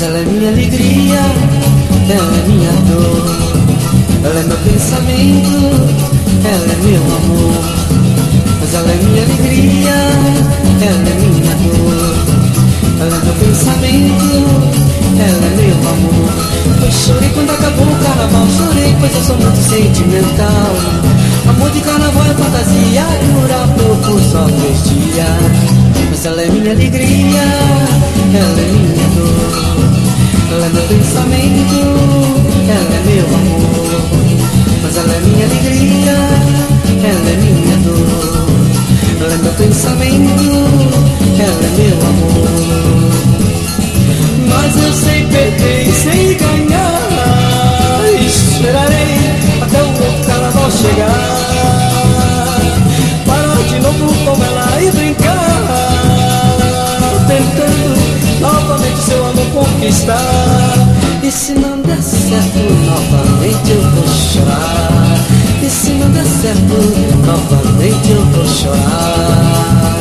ela é minha alegria, ela é minha dor. Ela é meu pensamento, ela é meu amor. Mas ela é minha alegria, ela é minha dor. Ela é meu pensamento, ela é meu amor. Eu chorei quando acabou o carnaval, chorei pois eu sou muito sentimental. Amor de carnaval é fantasia, dura pouco, só 3 dias. Mas ela é minha alegria, ela é minha dor. Ela é meu pensamento, ela é meu amor. Mas ela é minha alegria, ela é minha dor. Ela é meu pensamento, ela é meu amor. Mas eu sei perder e sei ganhar. Esperarei até o outro carnaval chegar, parar de novo com ela e brincar, tentando novamente seu amor conquistar. E se não der certo, novamente eu vou chorar. E se não der certo, novamente eu vou chorar.